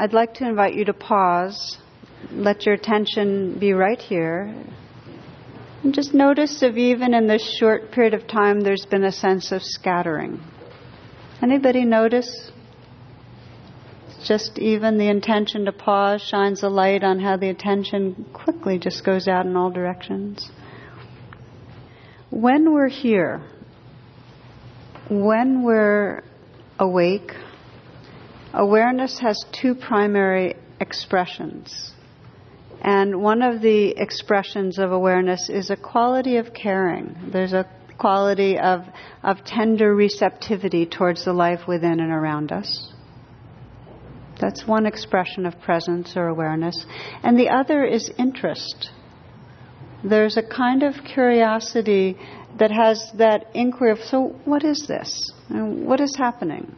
I'd like to invite you to pause. Let your attention be right here. And just notice if even in this short period of time there's been a sense of scattering. Anybody notice? Just even the intention to pause shines a light on how the attention quickly just goes out in all directions. When we're here, when we're awake, awareness has two primary expressions. And one of the expressions of awareness is a quality of caring. There's a quality of tender receptivity towards the life within and around us. That's one expression of presence or awareness. And the other is interest. There's a kind of curiosity that has that inquiry of, so what is this? And what is happening?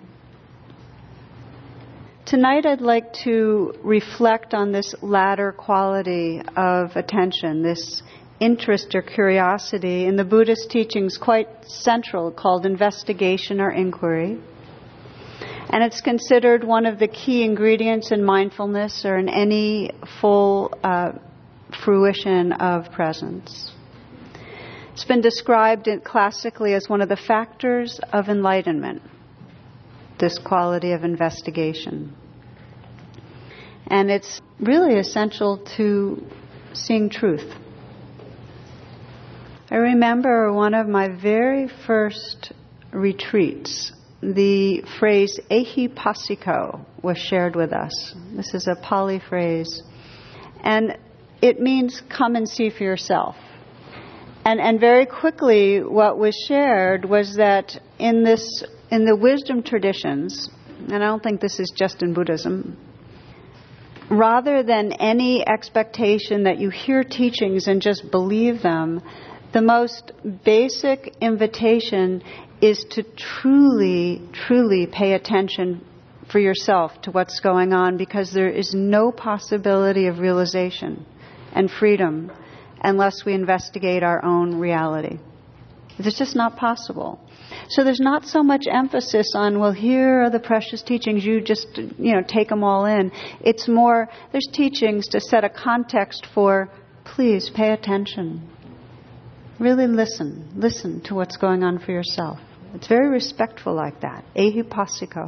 Tonight I'd like to reflect on this latter quality of attention, this interest or curiosity, in the Buddhist teachings quite central, called investigation or inquiry. And it's considered one of the key ingredients in mindfulness or in any full fruition of presence. It's been described classically as one of the factors of enlightenment, this quality of investigation. And it's really essential to seeing truth. I remember one of my very first retreats, the phrase ehipassiko was shared with us. This is a Pali phrase. And it means come and see for yourself. And very quickly what was shared was that in the wisdom traditions, and I don't think this is just in Buddhism, rather than any expectation that you hear teachings and just believe them, the most basic invitation is to truly, truly pay attention for yourself to what's going on, because there is no possibility of realization and freedom unless we investigate our own reality. It's just not possible. So there's not so much emphasis on, well, here are the precious teachings, you just, take them all in. It's more, there's teachings to set a context for, please pay attention. Really listen to what's going on for yourself. It's very respectful like that. Ehipassiko.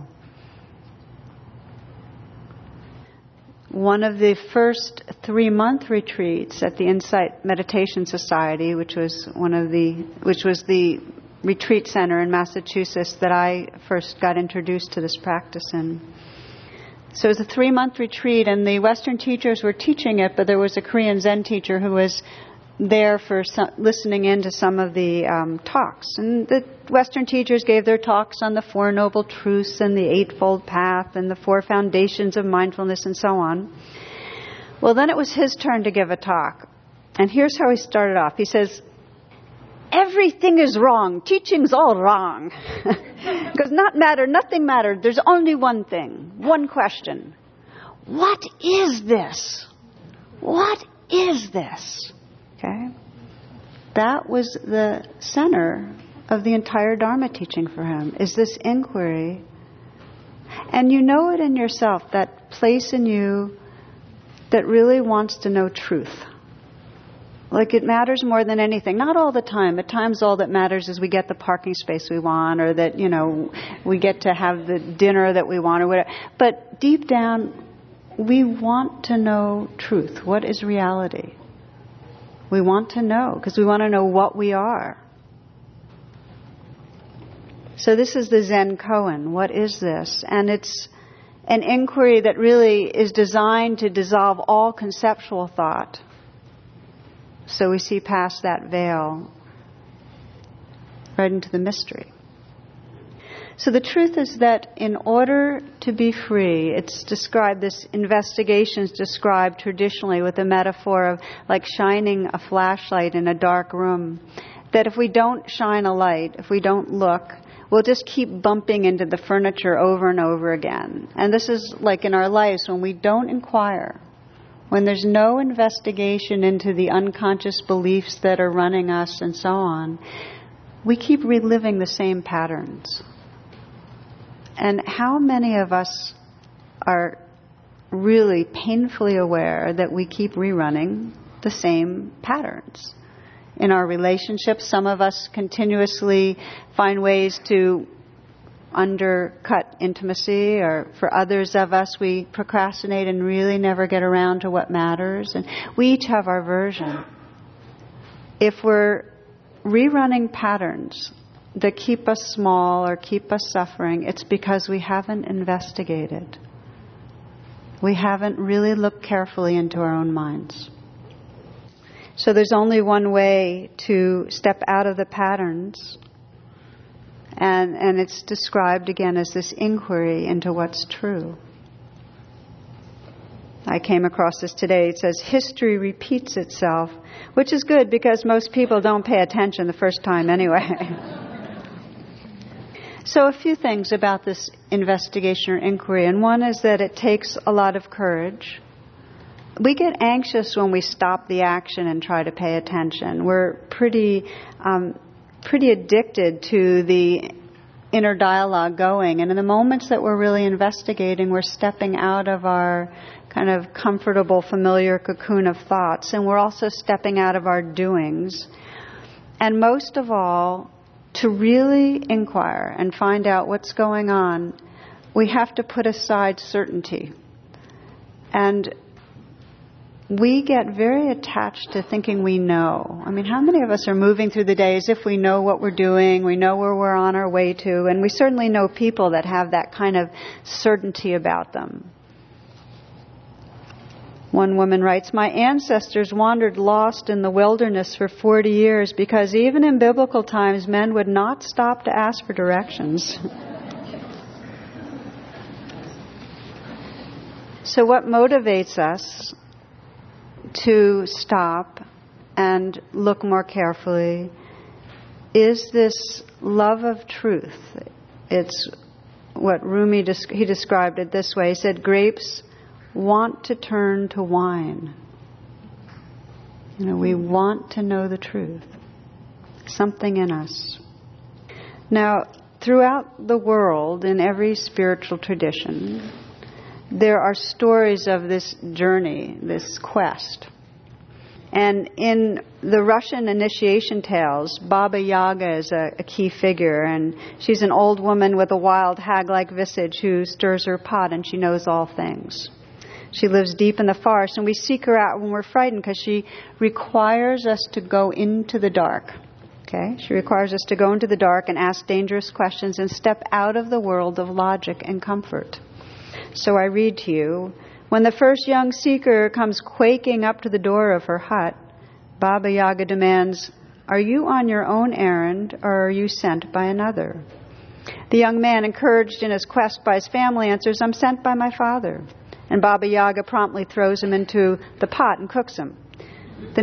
One of the first 3-month retreats at the Insight Meditation Society, which was the retreat center in Massachusetts that I first got introduced to this practice in. So it was a 3-month retreat, and the Western teachers were teaching it, but there was a Korean Zen teacher who was there for listening in to some of the talks. And the Western teachers gave their talks on the Four Noble Truths and the Eightfold Path and the Four Foundations of Mindfulness and so on. Well, then it was his turn to give a talk. And here's how he started off. He says, everything is wrong. Teaching's all wrong. Because nothing mattered. There's only one thing, one question. What is this? What is this? Okay? That was the center of the entire Dharma teaching for him, is this inquiry. And you know it in yourself, that place in you that really wants to know truth. Like it matters more than anything. Not all the time. At times all that matters is we get the parking space we want, or that, we get to have the dinner that we want, or whatever. But deep down, we want to know truth. What is reality? We want to know, because we want to know what we are. So this is the Zen koan. What is this? And it's an inquiry that really is designed to dissolve all conceptual thought. So we see past that veil right into the mystery. So the truth is that in order to be free, it's described, this investigation is described traditionally with a metaphor of like shining a flashlight in a dark room. That if we don't shine a light, if we don't look, we'll just keep bumping into the furniture over and over again. And this is like in our lives, when we don't inquire, when there's no investigation into the unconscious beliefs that are running us and so on, we keep reliving the same patterns. And how many of us are really painfully aware that we keep rerunning the same patterns. In our relationships, some of us continuously find ways to undercut intimacy, or for others of us, we procrastinate and really never get around to what matters. And we each have our version. If we're rerunning patterns that keep us small or keep us suffering, it's because we haven't investigated. We haven't really looked carefully into our own minds. So there's only one way to step out of the patterns, and it's described again as this inquiry into what's true. I came across this today. It says, history repeats itself, which is good because most people don't pay attention the first time anyway. So a few things about this investigation or inquiry, and one is that it takes a lot of courage. We get anxious when we stop the action and try to pay attention. We're pretty addicted to the inner dialogue going. And in the moments that we're really investigating, we're stepping out of our kind of comfortable, familiar cocoon of thoughts. And we're also stepping out of our doings. And most of all, to really inquire and find out what's going on, we have to put aside certainty. And we get very attached to thinking we know. I mean, how many of us are moving through the day as if we know what we're doing, we know where we're on our way to, and we certainly know people that have that kind of certainty about them. One woman writes, my ancestors wandered lost in the wilderness for 40 years because even in biblical times, men would not stop to ask for directions. So what motivates us to stop and look more carefully is this love of truth. It's what Rumi, he described it this way. He said, grapes want to turn to wine. We want to know the truth. Something in us. Now, throughout the world, in every spiritual tradition, there are stories of this journey, this quest. And in the Russian initiation tales, Baba Yaga is a key figure, and she's an old woman with a wild hag-like visage who stirs her pot, and she knows all things. She lives deep in the forest, and we seek her out when we're frightened because she requires us to go into the dark. Okay? She requires us to go into the dark and ask dangerous questions and step out of the world of logic and comfort. So I read to you, when the first young seeker comes quaking up to the door of her hut, Baba Yaga demands, are you on your own errand or are you sent by another? The young man, encouraged in his quest by his family, answers, I'm sent by my father. And Baba Yaga promptly throws him into the pot and cooks him. The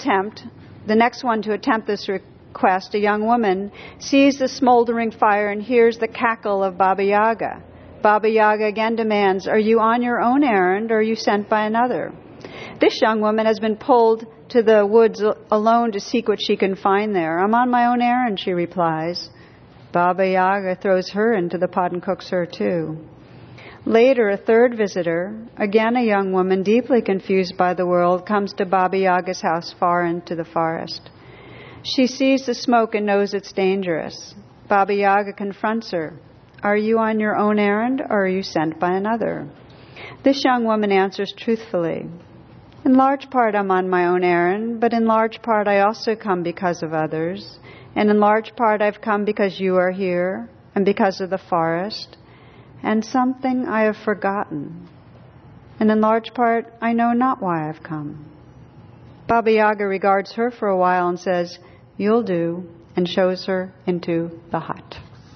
next one to attempt this request, a young woman, sees the smoldering fire and hears the cackle of Baba Yaga. Baba Yaga again demands, are you on your own errand or are you sent by another? This young woman has been pulled to the woods alone to seek what she can find there. I'm on my own errand, she replies. Baba Yaga throws her into the pot and cooks her too. Later, a third visitor, again a young woman deeply confused by the world, comes to Baba Yaga's house far into the forest. She sees the smoke and knows it's dangerous. Baba Yaga confronts her. Are you on your own errand or are you sent by another? This young woman answers truthfully. In large part I'm on my own errand, but in large part I also come because of others. And in large part I've come because you are here and because of the forest and something I have forgotten. And in large part I know not why I've come. Baba Yaga regards her for a while and says, you'll do, and shows her into the hut.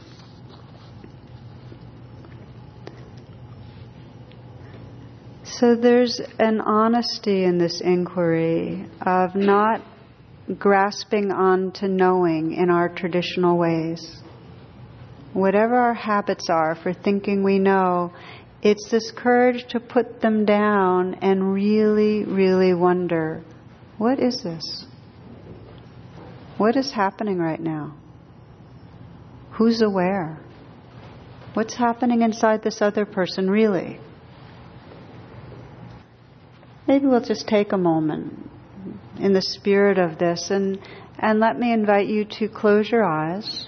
So there's an honesty in this inquiry of not grasping on to knowing in our traditional ways. Whatever our habits are for thinking we know, it's this courage to put them down and really, really wonder, what is this? What is happening right now? Who's aware? What's happening inside this other person really? maybe we'll just take a moment in the spirit of this, and let me invite you to close your eyes.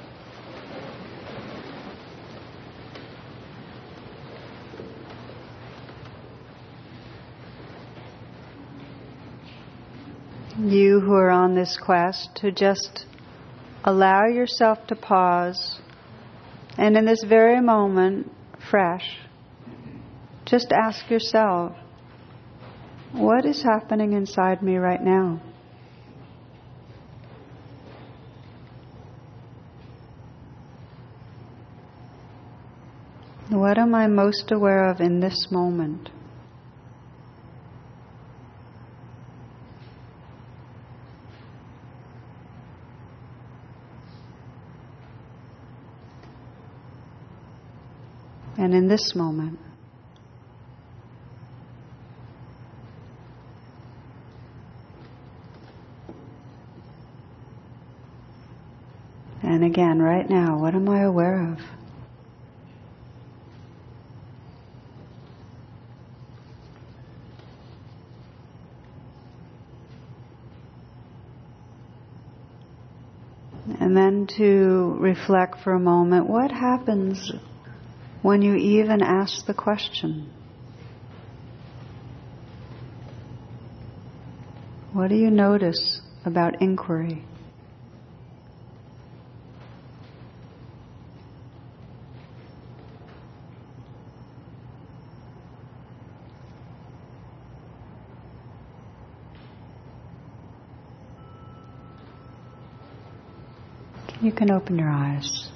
You who are on this quest, to just allow yourself to pause, and in this very moment, fresh, just ask yourself, what is happening inside me right now? What am I most aware of in this moment? And in this moment, and again, right now, what am I aware of? And then to reflect for a moment, what happens when you even ask the question? What do you notice about inquiry? You can open your eyes.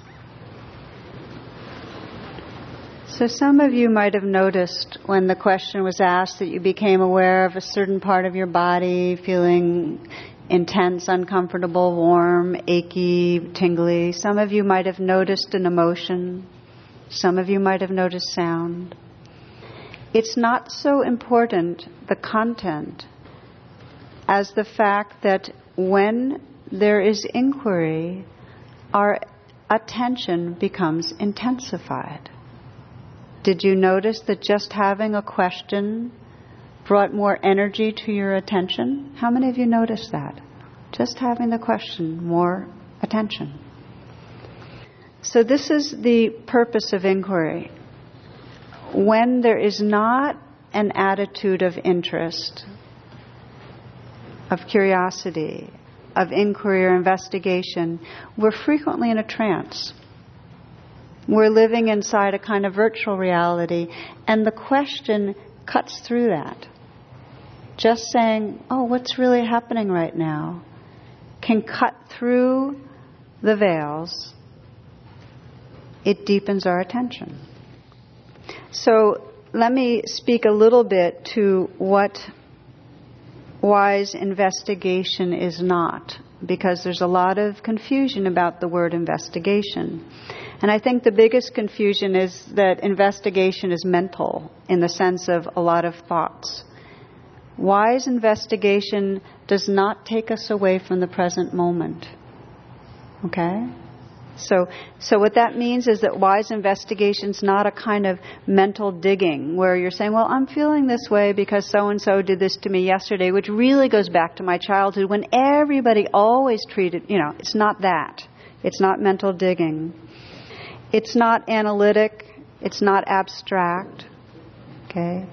So some of you might have noticed when the question was asked that you became aware of a certain part of your body feeling intense, uncomfortable, warm, achy, tingly. Some of you might have noticed an emotion. Some of you might have noticed sound. It's not so important, the content, as the fact that when there is inquiry, our attention becomes intensified. Did you notice that just having a question brought more energy to your attention? How many of you noticed that? Just having the question, more attention. So this is the purpose of inquiry. When there is not an attitude of interest, of curiosity, of inquiry or investigation, we're frequently in a trance. We're living inside a kind of virtual reality, and the question cuts through that. Just saying, oh, what's really happening right now, can cut through the veils. It deepens our attention. So let me speak a little bit to what wise investigation is not, because there's a lot of confusion about the word investigation. And I think the biggest confusion is that investigation is mental, in the sense of a lot of thoughts. Wise investigation does not take us away from the present moment. Okay? So what that means is that wise investigation is not a kind of mental digging where you're saying, well, I'm feeling this way because so-and-so did this to me yesterday, which really goes back to my childhood when everybody always treated, it's not that. It's not mental digging. It's not analytic. It's not abstract. Okay?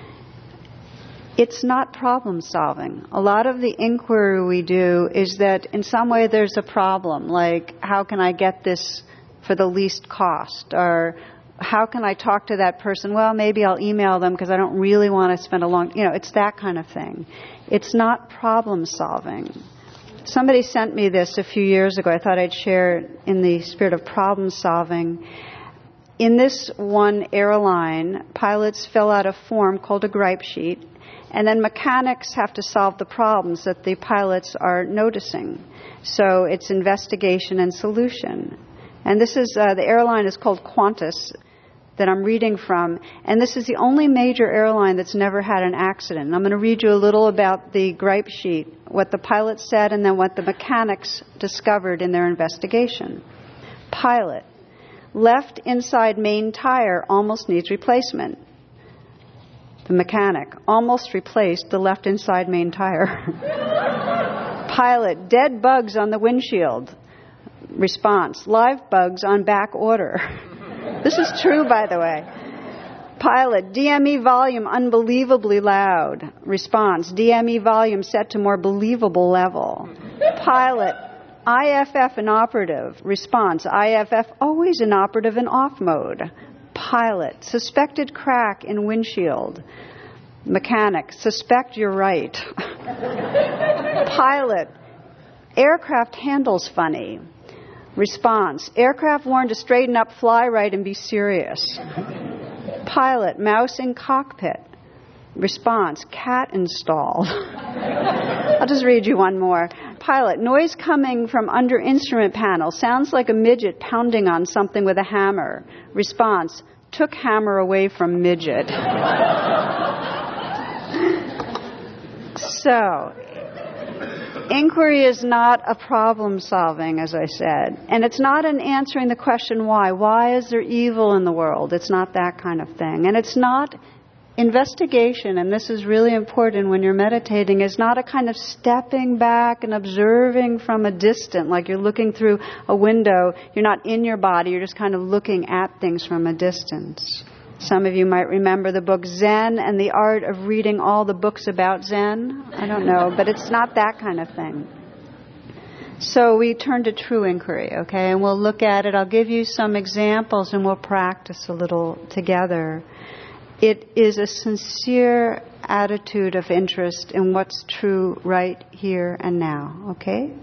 It's not problem solving. A lot of the inquiry we do is that in some way there's a problem, like how can I get this for the least cost? Or how can I talk to that person? Well, maybe I'll email them because I don't really want to spend a long, it's that kind of thing. It's not problem solving. Somebody sent me this a few years ago. I thought I'd share it in the spirit of problem solving. In this one airline, pilots fill out a form called a gripe sheet, and then mechanics have to solve the problems that the pilots are noticing. So it's investigation and solution. And this is, the airline is called Qantas that I'm reading from. And this is the only major airline that's never had an accident. And I'm going to read you a little about the gripe sheet, what the pilots said, and then what the mechanics discovered in their investigation. Pilot: left inside main tire almost needs replacement. The mechanic, almost replaced the left inside main tire. Pilot, dead bugs on the windshield. Response, live bugs on back order. This is true, by the way. Pilot, DME volume unbelievably loud. Response, DME volume set to more believable level. Pilot, IFF inoperative. Response, IFF always inoperative in off mode. Pilot, suspected crack in windshield. Mechanic, suspect you're right. Pilot, aircraft handles funny. Response, aircraft warned to straighten up, fly right, and be serious. Pilot, mouse in cockpit. Response, cat installed. I'll just read you one more. Pilot, noise coming from under instrument panel. Sounds like a midget pounding on something with a hammer. Response, took hammer away from midget. So, inquiry is not a problem solving, as I said. And it's not an answering the question why. Why is there evil in the world? It's not that kind of thing. And it's not investigation, and this is really important when you're meditating, is not a kind of stepping back and observing from a distance, like you're looking through a window. You're not in your body, you're just kind of looking at things from a distance. Some of you might remember the book Zen and the art of reading all the books about Zen. I don't know, but it's not that kind of thing. So we turn to true inquiry, okay, and we'll look at it. I'll give you some examples and we'll practice a little together. It is a sincere attitude of interest in what's true right here and now, okay?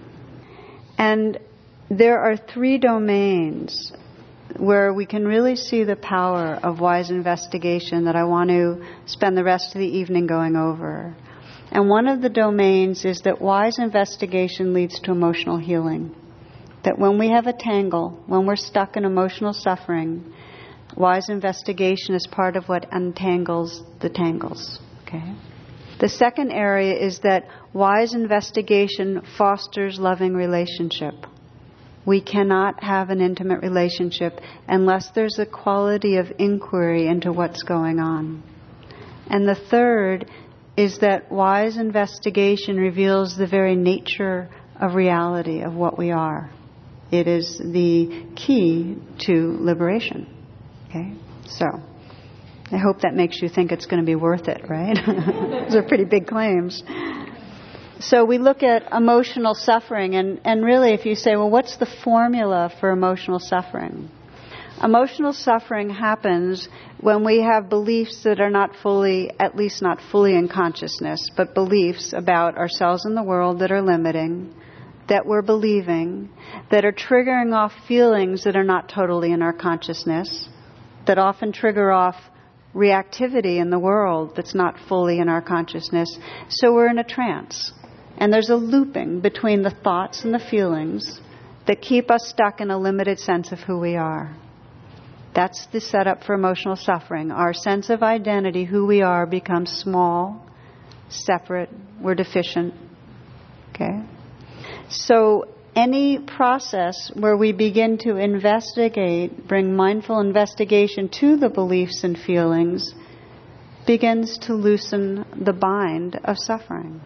And there are 3 domains where we can really see the power of wise investigation that I want to spend the rest of the evening going over. And one of the domains is that wise investigation leads to emotional healing. That when we have a tangle, when we're stuck in emotional suffering, wise investigation is part of what untangles the tangles. Okay. The second area is that wise investigation fosters loving relationship. We cannot have an intimate relationship unless there's a quality of inquiry into what's going on. And the third is that wise investigation reveals the very nature of reality, of what we are. It is the key to liberation. Okay? So, I hope that makes you think it's going to be worth it, right? Those are pretty big claims. So we look at emotional suffering, and really if you say, well, what's the formula for emotional suffering? Emotional suffering happens when we have beliefs that are not fully, at least not fully in consciousness, but beliefs about ourselves and the world that are limiting, that we're believing, that are triggering off feelings that are not totally in our consciousness, that often trigger off reactivity in the world that's not fully in our consciousness. So we're in a trance. And there's a looping between the thoughts and the feelings that keep us stuck in a limited sense of who we are. That's the setup for emotional suffering. Our sense of identity, who we are, becomes small, separate, we're deficient. Okay? So any process where we begin to investigate, bring mindful investigation to the beliefs and feelings, begins to loosen the bind of suffering.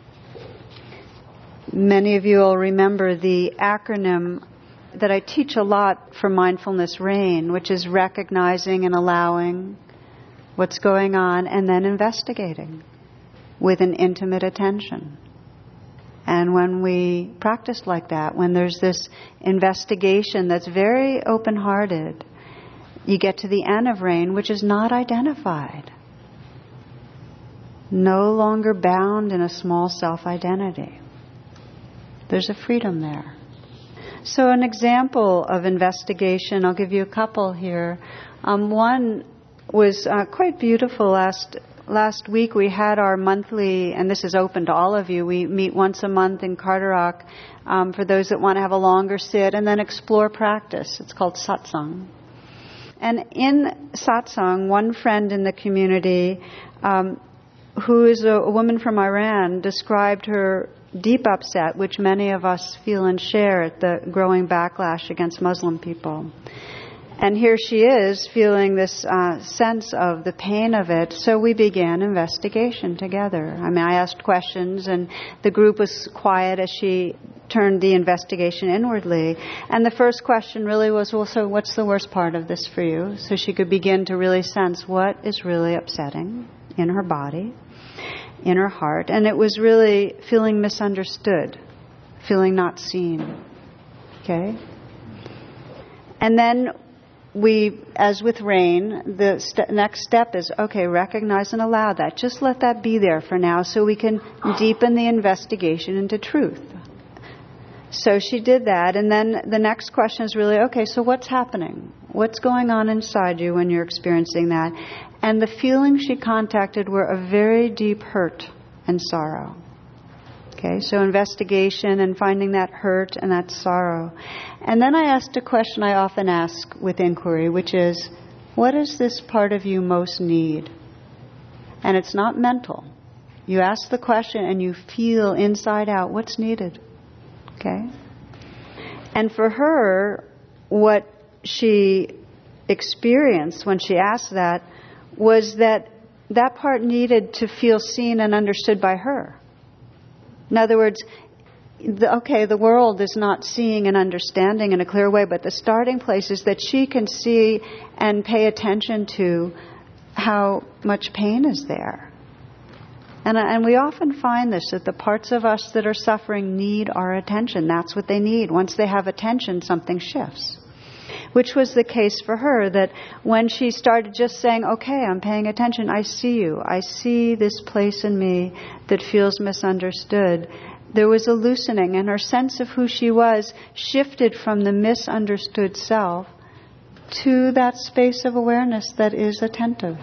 Many of you will remember the acronym that I teach a lot for Mindfulness RAIN, which is recognizing and allowing what's going on and then investigating with an intimate attention. And when we practice like that, when there's this investigation that's very open-hearted, you get to the N of RAIN, which is not identified. No longer bound in a small self-identity. There's a freedom there. So an example of investigation, I'll give you a couple here. One was quite beautiful. Last week we had our monthly, and this is open to all of you, we meet once a month in Carderock for those that want to have a longer sit and then explore practice. It's called satsang. And in satsang, one friend in the community, who is a woman from Iran, described her deep upset, which many of us feel and share, at the growing backlash against Muslim people. And here she is feeling this sense of the pain of it. So we began investigation together. I mean, I asked questions and the group was quiet as she turned the investigation inwardly. And the first question really was, well, so what's the worst part of this for you? So she could begin to really sense what is really upsetting in her body, in her heart. And it was really feeling misunderstood, feeling not seen. Okay? And then we, as with rain, the next step is, okay, recognize and allow that. Just let that be there for now so we can deepen the investigation into truth. So she did that, and then the next question is really, okay, so what's happening? What's going on inside you when you're experiencing that? And the feelings she contacted were a very deep hurt and sorrow. Okay, so investigation and finding that hurt and that sorrow. And then I asked a question I often ask with inquiry, which is, what does this part of you most need? And it's not mental. You ask the question and you feel inside out what's needed. Okay? And for her, what she experienced when she asked that was that that part needed to feel seen and understood by her. In other words, the world is not seeing and understanding in a clear way, but the starting place is that she can see and pay attention to how much pain is there. And we often find this, that the parts of us that are suffering need our attention. That's what they need. Once they have attention, something shifts. Which was the case for her, that when she started just saying, okay, I'm paying attention, I see you. I see this place in me that feels misunderstood. There was a loosening, and her sense of who she was shifted from the misunderstood self to that space of awareness that is attentive.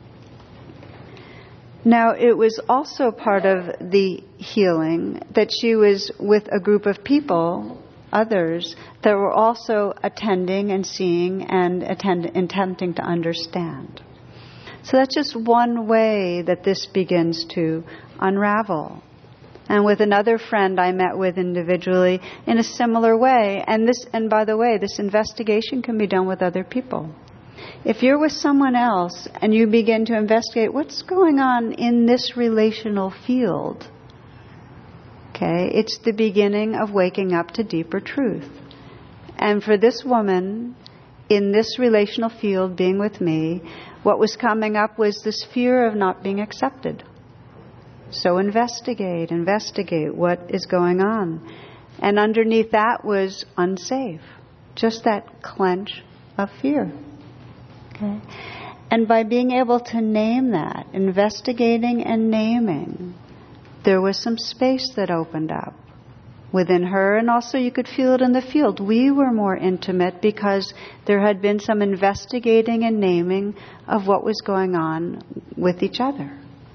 Now, it was also part of the healing that she was with a group of people, others, that were also attending and seeing and attempting to understand. So that's just one way that this begins to unravel. And with another friend I met with individually in a similar way. And by the way, this investigation can be done with other people. If you're with someone else and you begin to investigate what's going on in this relational field, okay, it's the beginning of waking up to deeper truth. And for this woman, in this relational field, being with me, what was coming up was this fear of not being accepted. So investigate what is going on. And underneath that was unsafe. Just that clench of fear. Okay. And by being able to name that, investigating and naming, there was some space that opened up within her, and also you could feel it in the field. We were more intimate because there had been some investigating and naming of what was going on with each other.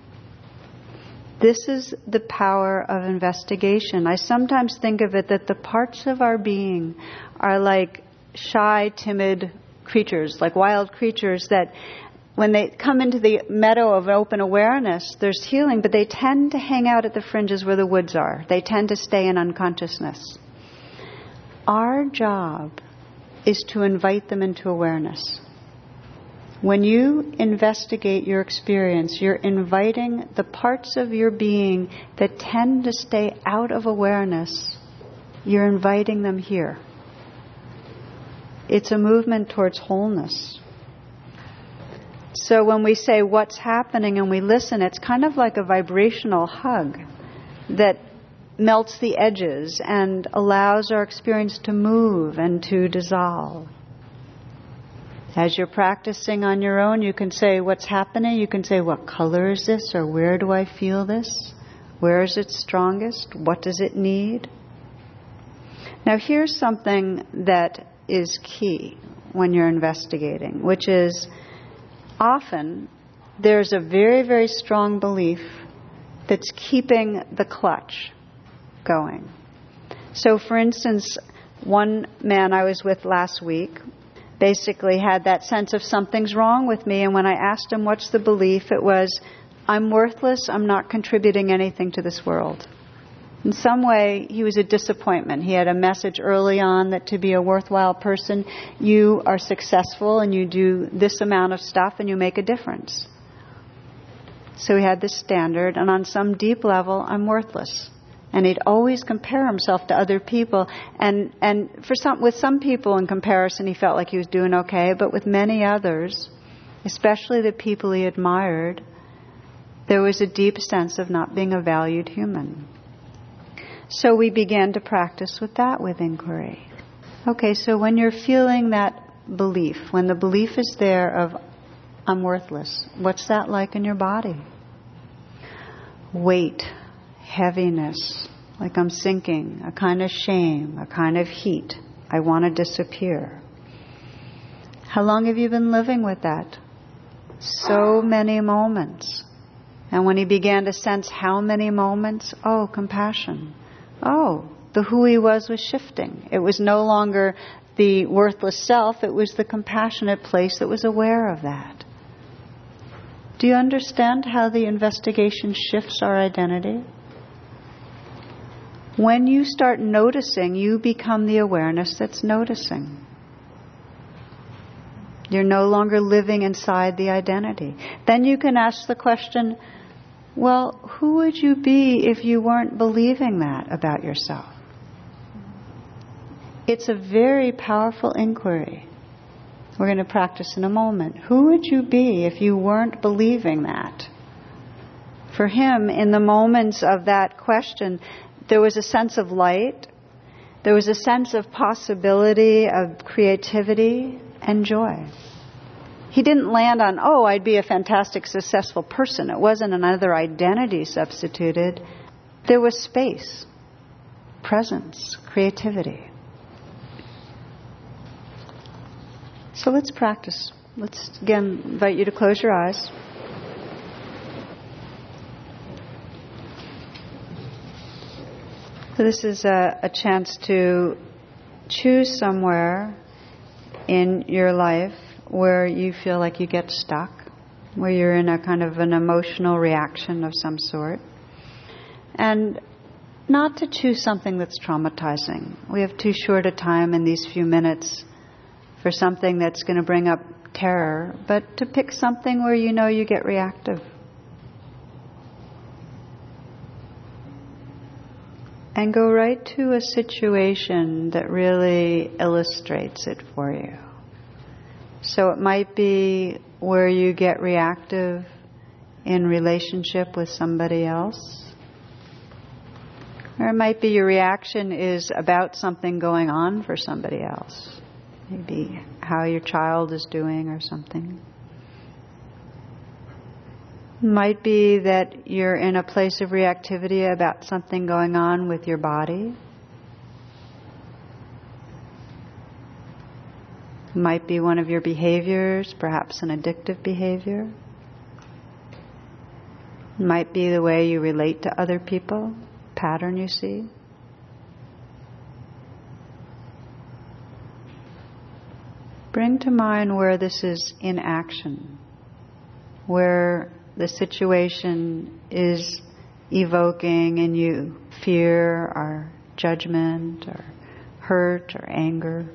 This is the power of investigation. I sometimes think of it that the parts of our being are like shy, timid creatures, like wild creatures that when they come into the meadow of open awareness, there's healing, but they tend to hang out at the fringes where the woods are. They tend to stay in unconsciousness. Our job is to invite them into awareness. When you investigate your experience, you're inviting the parts of your being that tend to stay out of awareness, you're inviting them here. It's a movement towards wholeness. So when we say what's happening and we listen, it's kind of like a vibrational hug that melts the edges and allows our experience to move and to dissolve. As you're practicing on your own, you can say what's happening. You can say, what color is this? Or where do I feel this? Where is it strongest? What does it need? Now here's something that is key when you're investigating, which is often there's a very, very strong belief that's keeping the clutch going. So for instance, one man I was with last week basically had that sense of something's wrong with me, and when I asked him what's the belief, it was, I'm worthless, I'm not contributing anything to this world. In some way, he was a disappointment. He had a message early on that to be a worthwhile person, you are successful and you do this amount of stuff and you make a difference. So he had this standard, and on some deep level, I'm worthless. And he'd always compare himself to other people. And with some people in comparison, he felt like he was doing okay. But with many others, especially the people he admired, there was a deep sense of not being a valued human. So we began to practice with that, with inquiry. Okay, so when you're feeling that belief, when the belief is there of I'm worthless, what's that like in your body? Weight, heaviness, like I'm sinking, a kind of shame, a kind of heat. I want to disappear. How long have you been living with that? So many moments. And when he began to sense how many moments, oh, compassion. Oh, the who he was shifting. It was no longer the worthless self, it was the compassionate place that was aware of that. Do you understand how the investigation shifts our identity? When you start noticing, you become the awareness that's noticing. You're no longer living inside the identity. Then you can ask the question, well, who would you be if you weren't believing that about yourself? It's a very powerful inquiry. We're going to practice in a moment. Who would you be if you weren't believing that? For him, in the moments of that question, there was a sense of light, there was a sense of possibility, of creativity and joy. He didn't land on, oh, I'd be a fantastic, successful person. It wasn't another identity substituted. There was space, presence, creativity. So let's practice. Let's again invite you to close your eyes. So this is a chance to choose somewhere in your life where you feel like you get stuck, where you're in a kind of an emotional reaction of some sort. And not to choose something that's traumatizing. We have too short a time in these few minutes for something that's going to bring up terror, but to pick something where you know you get reactive. And go right to a situation that really illustrates it for you. So it might be where you get reactive in relationship with somebody else. Or it might be your reaction is about something going on for somebody else. Maybe how your child is doing or something. It might be that you're in a place of reactivity about something going on with your body. It might be one of your behaviors, perhaps an addictive behavior. It might be the way you relate to other people, pattern you see. Bring to mind where this is in action, where the situation is evoking in you fear or judgment or hurt or anger.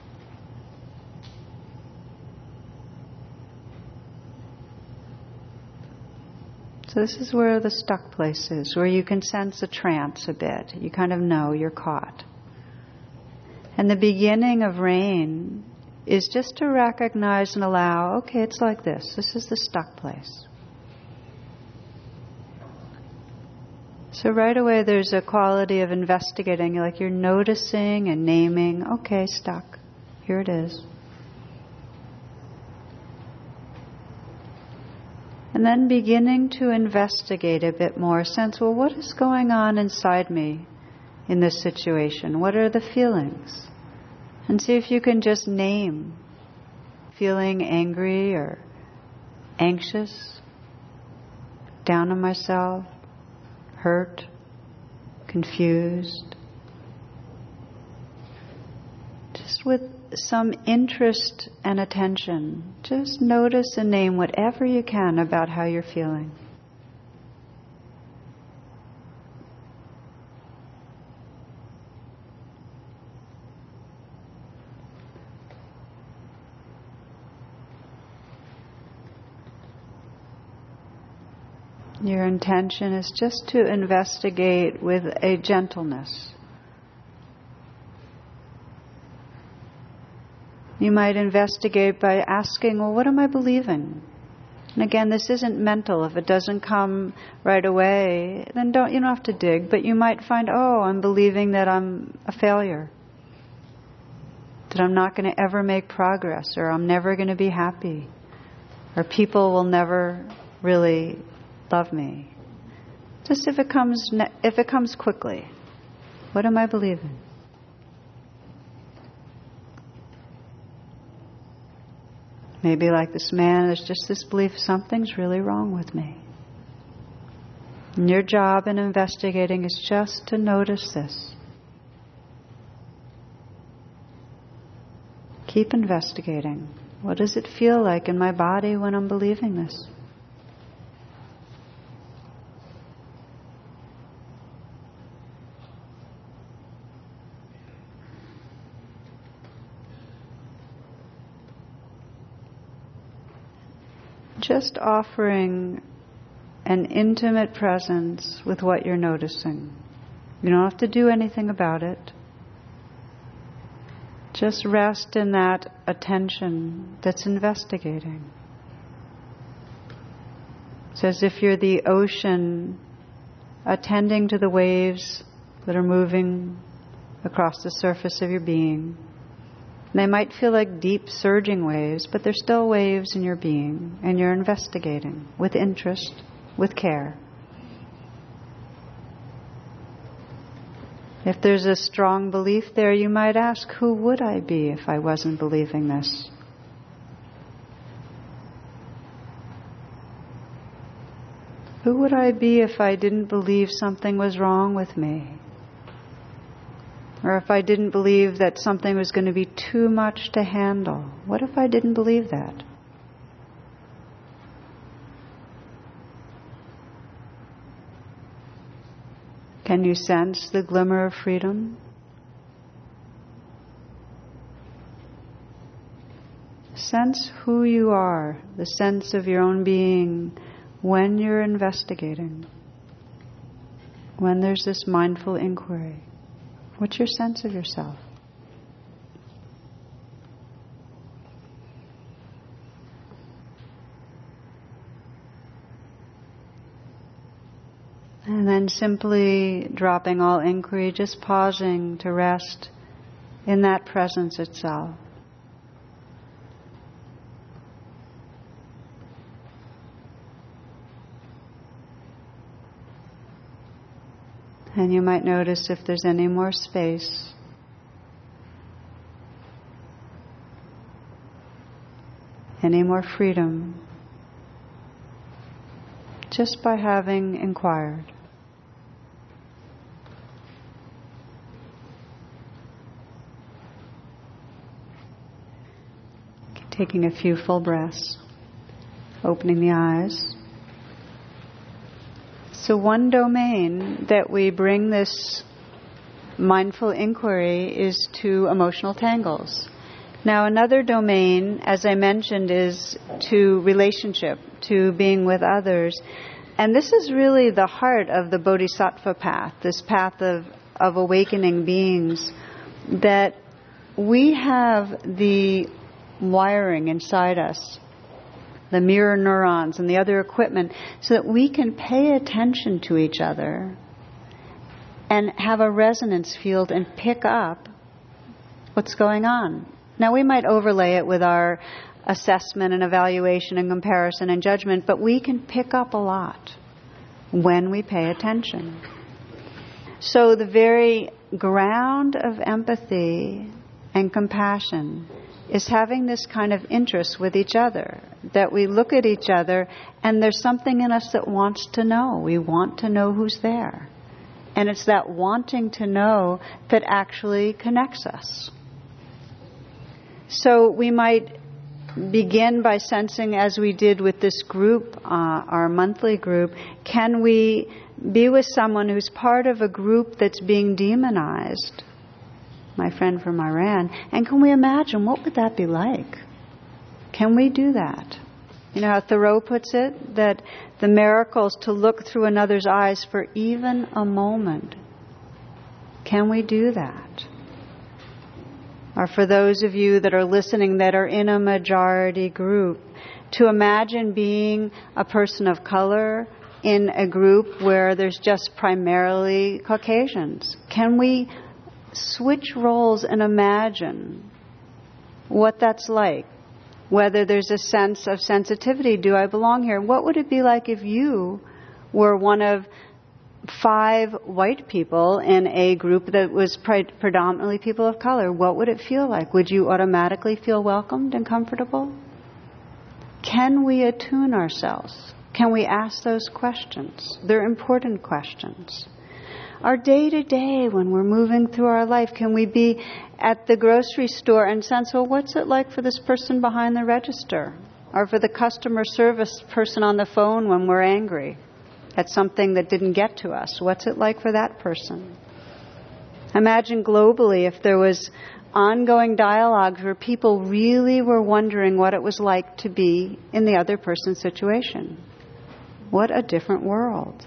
So this is where the stuck place is, where you can sense a trance a bit. You kind of know you're caught. And the beginning of rain is just to recognize and allow, okay, it's like this. This is the stuck place. So right away there's a quality of investigating, like you're noticing and naming, okay, stuck. Here it is. And then beginning to investigate a bit more, sense, well, what is going on inside me in this situation? What are the feelings? And see if you can just name feeling angry or anxious, down on myself, hurt, confused. Just with some interest and attention, just notice and name whatever you can about how you're feeling. Your intention is just to investigate with a gentleness. You might investigate by asking, well, what am I believing? And again, this isn't mental. If it doesn't come right away, then you don't have to dig. But you might find, oh, I'm believing that I'm a failure, that I'm not going to ever make progress, or I'm never going to be happy, or people will never really love me. Just if it comes quickly, what am I believing? Maybe like this man, there's just this belief something's really wrong with me. And your job in investigating is just to notice this. Keep investigating. What does it feel like in my body when I'm believing this? Just offering an intimate presence with what you're noticing. You don't have to do anything about it. Just rest in that attention that's investigating. It's as if you're the ocean attending to the waves that are moving across the surface of your being. They might feel like deep, surging waves, but they're still waves in your being, and you're investigating with interest, with care. If there's a strong belief there, you might ask, who would I be if I wasn't believing this? Who would I be if I didn't believe something was wrong with me? Or if I didn't believe that something was going to be too much to handle? What if I didn't believe that? Can you sense the glimmer of freedom? Sense who you are, the sense of your own being when you're investigating, when there's this mindful inquiry. What's your sense of yourself? And then simply dropping all inquiry, just pausing to rest in that presence itself. And you might notice if there's any more space. Any more freedom. Just by having inquired. Taking a few full breaths. Opening the eyes. So one domain that we bring this mindful inquiry is to emotional tangles. Now another domain, as I mentioned, is to relationship, to being with others. And this is really the heart of the Bodhisattva path, this path of awakening beings, that we have the wiring inside us, the mirror neurons and the other equipment, so that we can pay attention to each other and have a resonance field and pick up what's going on. Now we might overlay it with our assessment and evaluation and comparison and judgment, but we can pick up a lot when we pay attention. So the very ground of empathy and compassion is having this kind of interest with each other, that we look at each other and there's something in us that wants to know. We want to know who's there. And it's that wanting to know that actually connects us. So we might begin by sensing, as we did with this group, our monthly group, can we be with someone who's part of a group that's being demonized? My friend from Iran. And can we imagine, what would that be like? Can we do that? You know how Thoreau puts it? That the miracle is to look through another's eyes for even a moment. Can we do that? Or for those of you that are listening that are in a majority group, to imagine being a person of color in a group where there's just primarily Caucasians. Can we switch roles and imagine what that's like? Whether there's a sense of sensitivity, do I belong here? What would it be like if you were one of 5 white people in a group that was predominantly people of color? What would it feel like? Would you automatically feel welcomed and comfortable? Can we attune ourselves? Can we ask those questions? They're important questions. Our day-to-day, when we're moving through our life, can we be at the grocery store and sense, well, what's it like for this person behind the register? Or for the customer service person on the phone when we're angry at something that didn't get to us? What's it like for that person? Imagine globally if there was ongoing dialogues where people really were wondering what it was like to be in the other person's situation. What a different world.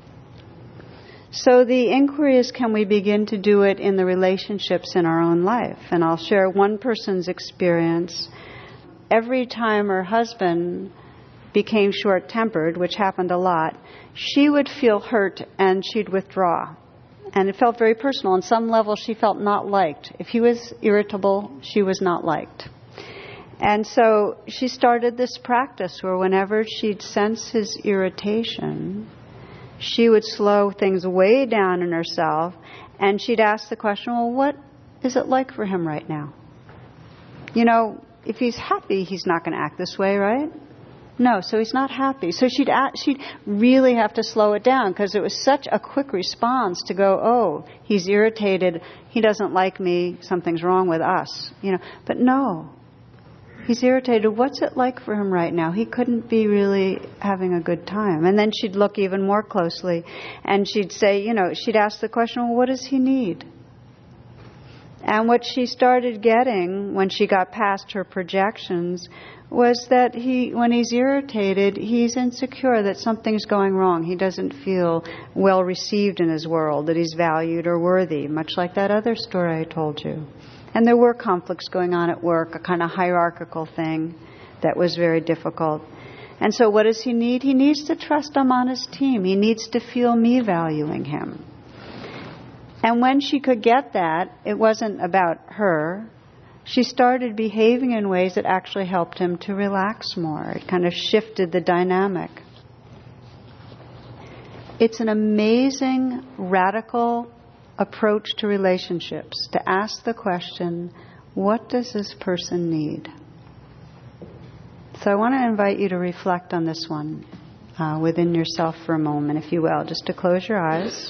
So the inquiry is, can we begin to do it in the relationships in our own life? And I'll share one person's experience. Every time her husband became short-tempered, which happened a lot, she would feel hurt and she'd withdraw. And it felt very personal. On some level, she felt not liked. If he was irritable, she was not liked. And so she started this practice where whenever she'd sense his irritation, she would slow things way down in herself, and she'd ask the question, well, what is it like for him right now? You know, if he's happy, he's not going to act this way, right? No, so he's not happy. So she'd really have to slow it down, because it was such a quick response to go, oh, he's irritated, he doesn't like me, something's wrong with us. You know, but no. He's irritated. What's it like for him right now? He couldn't be really having a good time. And then she'd look even more closely and she'd say, you know, she'd ask the question, well, what does he need? And what she started getting when she got past her projections was that when he's irritated, he's insecure that something's going wrong. He doesn't feel well received in his world, that he's valued or worthy, much like that other story I told you. And there were conflicts going on at work, a kind of hierarchical thing that was very difficult. And so what does he need? He needs to trust I'm on his team. He needs to feel me valuing him. And when she could get that, it wasn't about her. She started behaving in ways that actually helped him to relax more. It kind of shifted the dynamic. It's an amazing, radical approach to relationships, to ask the question, what does this person need? So I want to invite you to reflect on this one within yourself for a moment, if you will, just to close your eyes.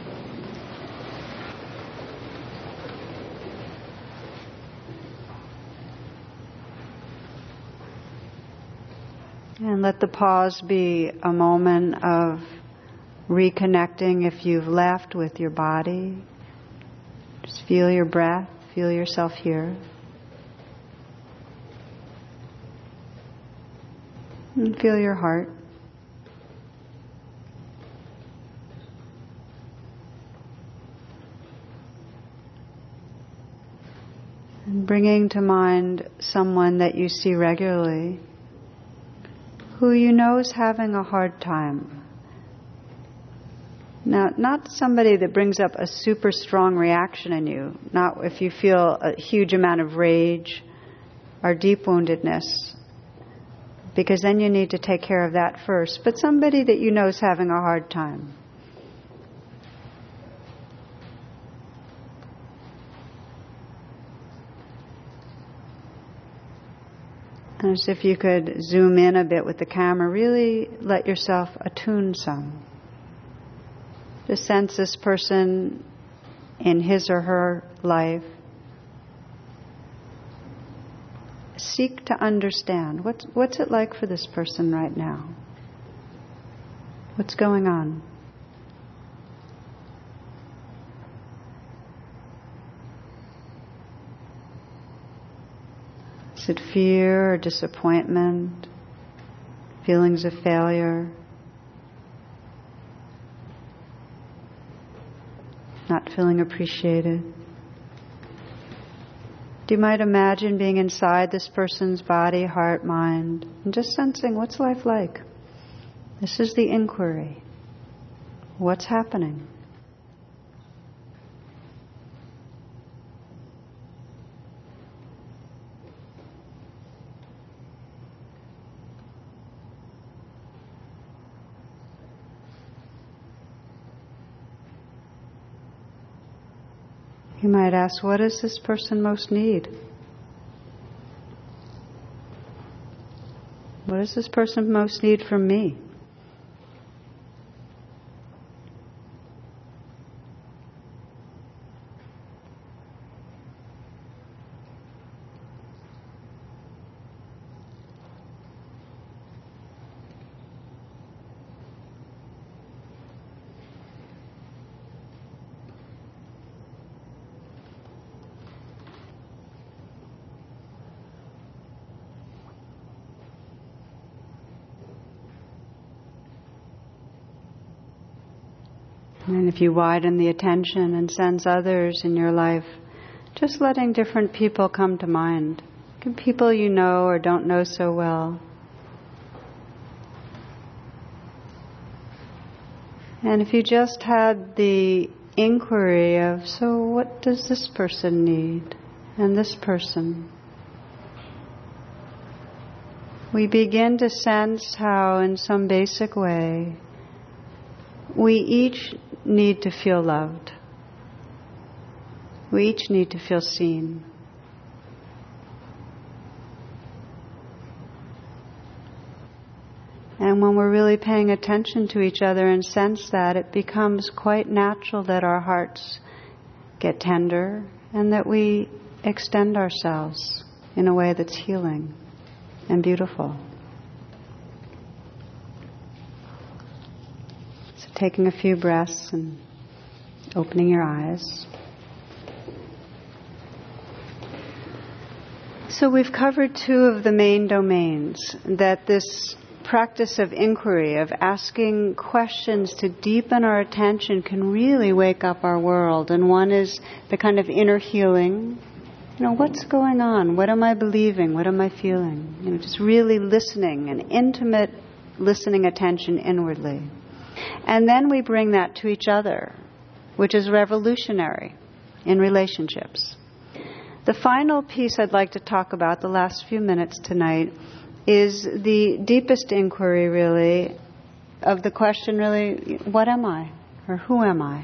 And let the pause be a moment of reconnecting if you've left with your body. Just feel your breath, feel yourself here. And feel your heart. And bringing to mind someone that you see regularly, who you know is having a hard time. Now, not somebody that brings up a super strong reaction in you, not if you feel a huge amount of rage or deep woundedness, because then you need to take care of that first, but somebody that you know is having a hard time. As if you could zoom in a bit with the camera, really let yourself attune some. Just sense this person in his or her life. Seek to understand. What's it like for this person right now? What's going on? Is it fear or disappointment? feelings of failure, not feeling appreciated. You might imagine being inside this person's body, heart, mind, and just sensing, what's life like? This is the inquiry. What's happening? You might ask, what does this person most need? What does this person most need from me? And if you widen the attention and sense others in your life, just letting different people come to mind. People you know or don't know so well. And if you just had the inquiry of, so what does this person need? And this person? We begin to sense how, in some basic way, we each need to feel loved. We each need to feel seen. And when we're really paying attention to each other and sense that, it becomes quite natural that our hearts get tender and that we extend ourselves in a way that's healing and beautiful. Taking a few breaths and opening your eyes. So we've covered two of the main domains that this practice of inquiry, of asking questions to deepen our attention, can really wake up our world. And one is the kind of inner healing. What's going on? What am I believing? What am I feeling? Just really listening, an intimate listening attention inwardly. And then we bring that to each other, which is revolutionary in relationships. The final piece I'd like to talk about, the last few minutes tonight, is the deepest inquiry, really, of the question, really, what am I? Or who am I?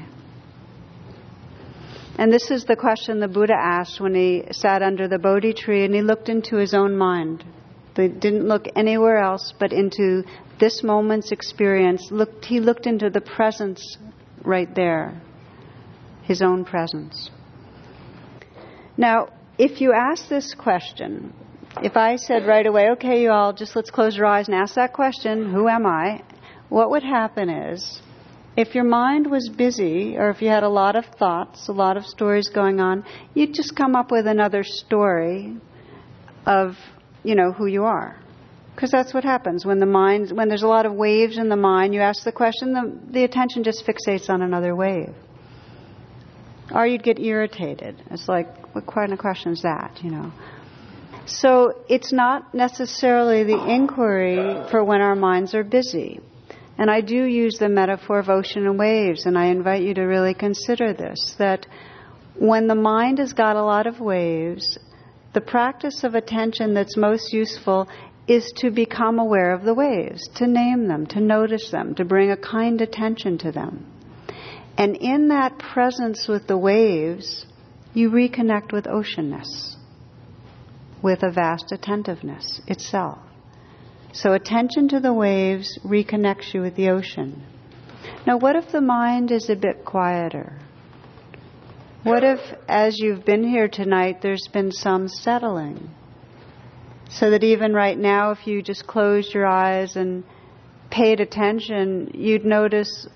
And this is the question the Buddha asked when he sat under the Bodhi tree and he looked into his own mind. He didn't look anywhere else but into this moment's experience. He looked into the presence right there, his own presence. Now, if you ask this question, if I said right away, okay, you all, just let's close your eyes and ask that question, who am I? What would happen is, if your mind was busy, or if you had a lot of thoughts, a lot of stories going on, you'd just come up with another story of, who you are. Because that's what happens. When there's a lot of waves in the mind, you ask the question, the attention just fixates on another wave. Or you'd get irritated. It's like, what kind of question is that, So it's not necessarily the inquiry for when our minds are busy. And I do use the metaphor of ocean and waves, and I invite you to really consider this, that when the mind has got a lot of waves, the practice of attention that's most useful is to become aware of the waves, to name them, to notice them, to bring a kind attention to them. And in that presence with the waves, you reconnect with oceanness, with a vast attentiveness itself. So attention to the waves reconnects you with the ocean. Now, what if the mind is a bit quieter? What if, as you've been here tonight, there's been some settling? So that even right now, if you just closed your eyes and paid attention, you'd notice,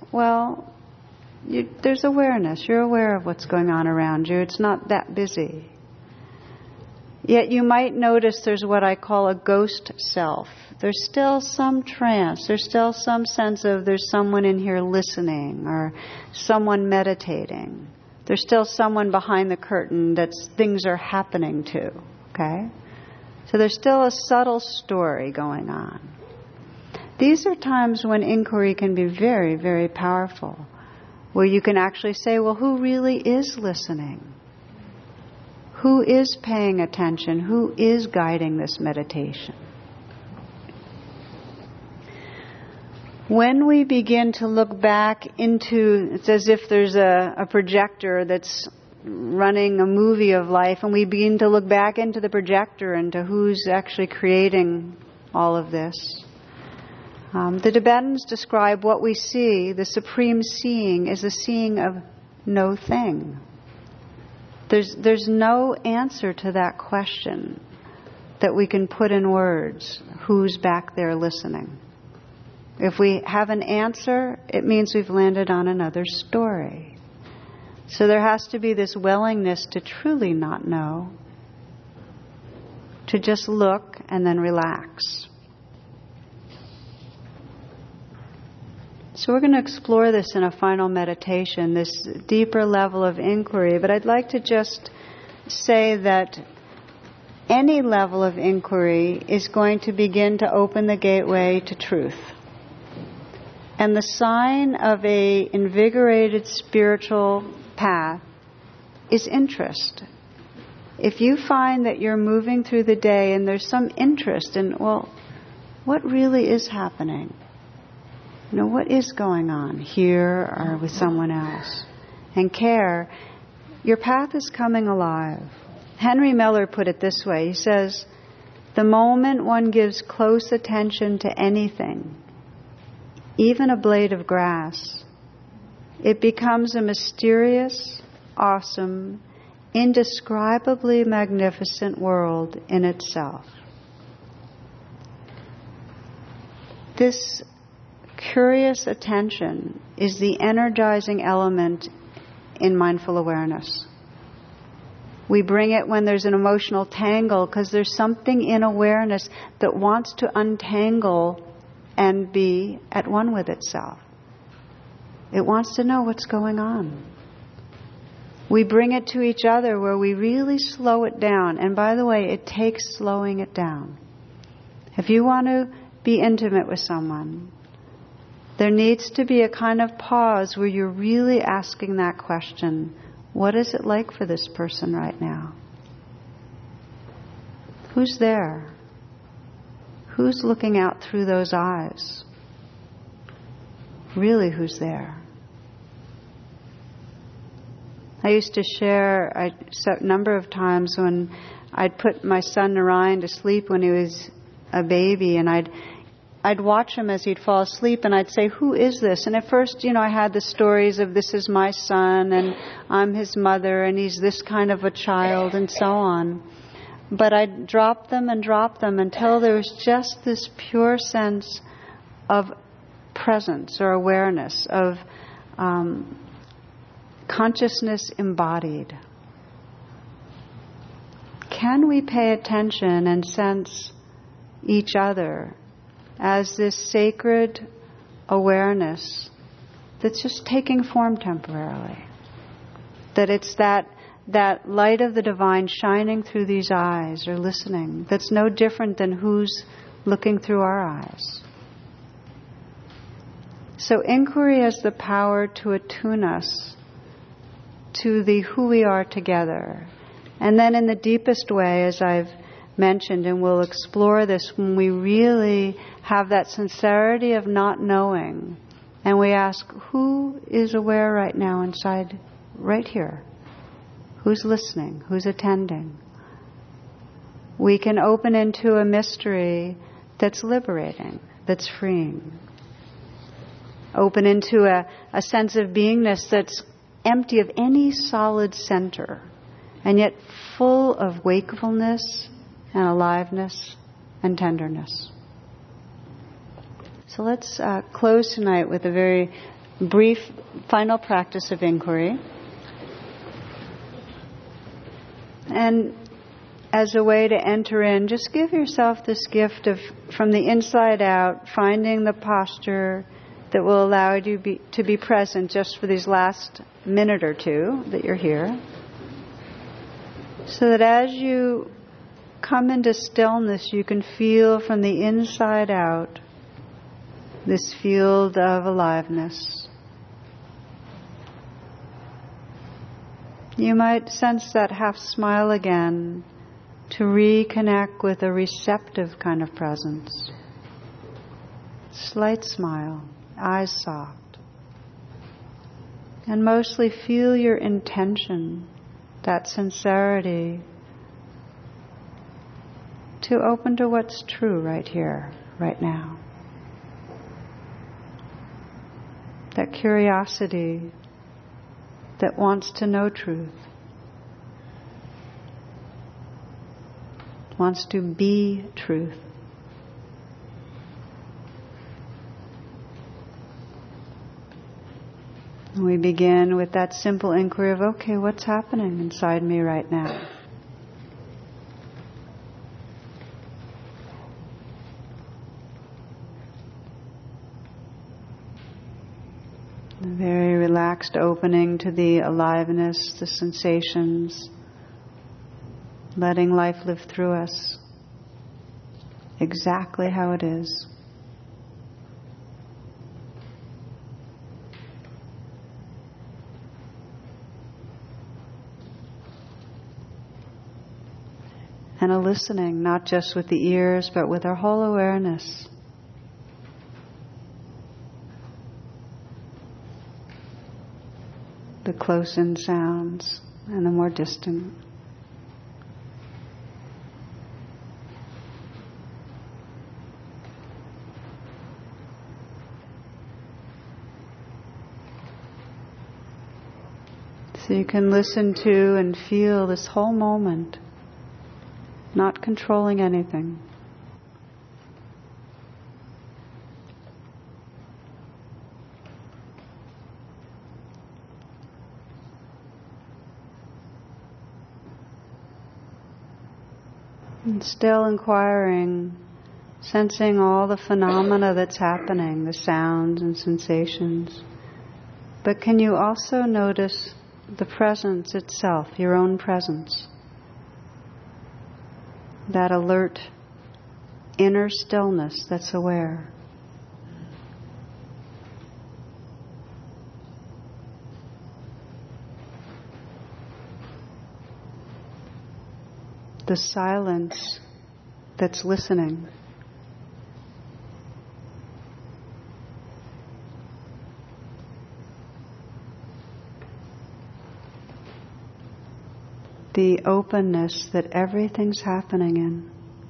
there's awareness. You're aware of what's going on around you. It's not that busy. Yet you might notice there's what I call a ghost self. There's still some trance. There's still some sense of there's someone in here listening or someone meditating. There's still someone behind the curtain that things are happening to. Okay? So there's still a subtle story going on. These are times when inquiry can be very, very powerful, where you can actually say, well, who really is listening? Who is paying attention? Who is guiding this meditation? When we begin to look back into, it's as if there's a projector that's running a movie of life, and we begin to look back into the projector and to who's actually creating all of this. The Tibetans describe what we see, the supreme seeing, as a seeing of no thing. There's no answer to that question that we can put in words. Who's back there listening? If we have an answer, it means we've landed on another story. So there has to be this willingness to truly not know, to just look and then relax. So we're going to explore this in a final meditation, this deeper level of inquiry. But I'd like to just say that any level of inquiry is going to begin to open the gateway to truth. And the sign of an invigorated spiritual path is interest. If you find that you're moving through the day and there's some interest in, well, what really is happening? You know, what is going on here or with someone else? And care, your path is coming alive. Henry Miller put it this way. He says, the moment one gives close attention to anything, even a blade of grass, it becomes a mysterious, awesome, indescribably magnificent world in itself. This curious attention is the energizing element in mindful awareness. We bring it when there's an emotional tangle because there's something in awareness that wants to untangle and be at one with itself. It wants to know what's going on. We bring it to each other where we really slow it down. And by the way, it takes slowing it down. If you want to be intimate with someone, there needs to be a kind of pause where you're really asking that question, what is it like for this person right now? Who's there? Who's looking out through those eyes? Really, who's there? I used to share a number of times when I'd put my son Narayan to sleep when he was a baby, and I'd watch him as he'd fall asleep, and I'd say, who is this? And at first, I had the stories of this is my son, and I'm his mother, and he's this kind of a child, and so on. But I'd drop them until there was just this pure sense of presence or awareness, of consciousness embodied. Can we pay attention and sense each other as this sacred awareness that's just taking form temporarily? That it's that light of the divine shining through these eyes or listening that's no different than who's looking through our eyes. So inquiry has the power to attune us to the who we are together. And then in the deepest way, as I've mentioned, and we'll explore this when we really have that sincerity of not knowing, and we ask, who is aware right now inside, right here? Who's listening? Who's attending? We can open into a mystery that's liberating, that's freeing. Open into a sense of beingness that's empty of any solid center, and yet full of wakefulness and aliveness and tenderness. So let's close tonight with a very brief final practice of inquiry. And as a way to enter in, just give yourself this gift of, from the inside out, finding the posture that will allow you to be present just for these last minute or two that you're here. So that as you come into stillness, you can feel from the inside out this field of aliveness. You might sense that half smile again to reconnect with a receptive kind of presence. Slight smile, eyes soft. And mostly feel your intention, that sincerity, to open to what's true right here, right now. That curiosity that wants to know truth, wants to be truth. And we begin with that simple inquiry of, okay, what's happening inside me right now? A very relaxed opening to the aliveness, the sensations, letting life live through us exactly how it is. And a listening, not just with the ears, but with our whole awareness. The close-in sounds and the more distant. So you can listen to and feel this whole moment, not controlling anything. And still inquiring, sensing all the phenomena that's happening, the sounds and sensations. But can you also notice the presence itself, your own presence? That alert inner stillness that's aware. The silence that's listening. The openness that everything's happening in.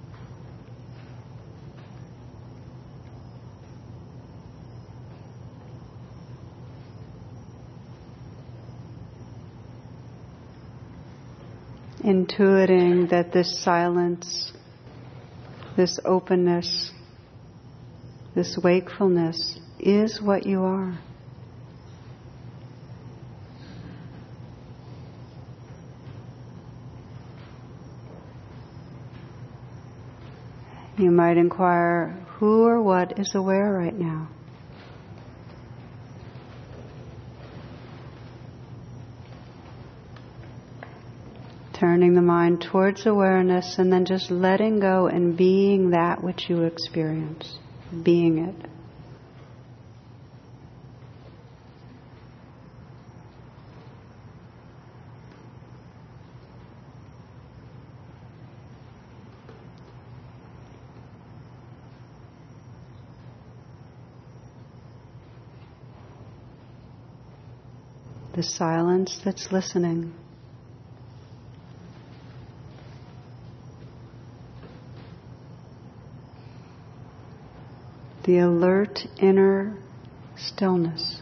Intuiting that this silence, this openness, this wakefulness is what you are. You might inquire, who or what is aware right now? Turning the mind towards awareness and then just letting go and being that which you experience. Being it. The silence that's listening. The alert inner stillness.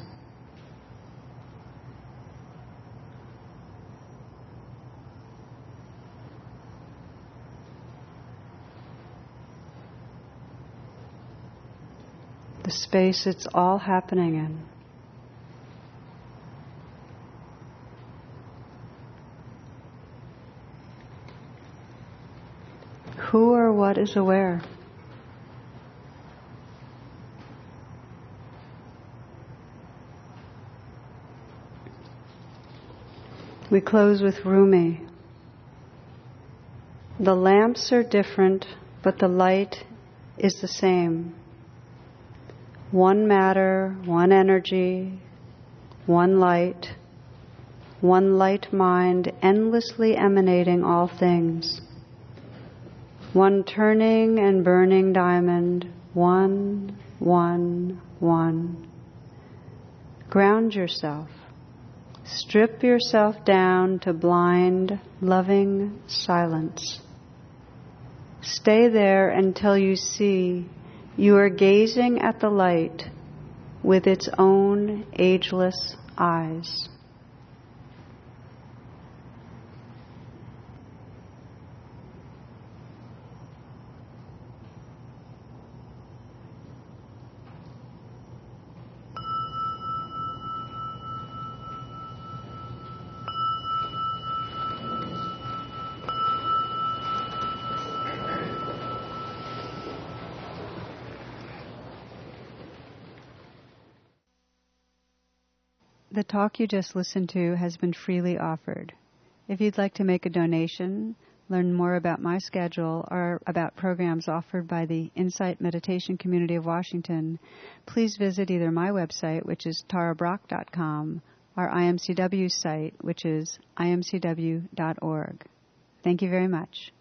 The space it's all happening in. Who or what is aware? We close with Rumi. The lamps are different, but the light is the same. One matter, one energy, one light mind endlessly emanating all things. One turning and burning diamond, one. Ground yourself. Strip yourself down to blind, loving silence. Stay there until you see you are gazing at the light with its own ageless eyes. The talk you just listened to has been freely offered. If you'd like to make a donation, learn more about my schedule, or about programs offered by the Insight Meditation Community of Washington, please visit either my website, which is tarabrach.com, or IMCW's site, which is imcw.org. Thank you very much.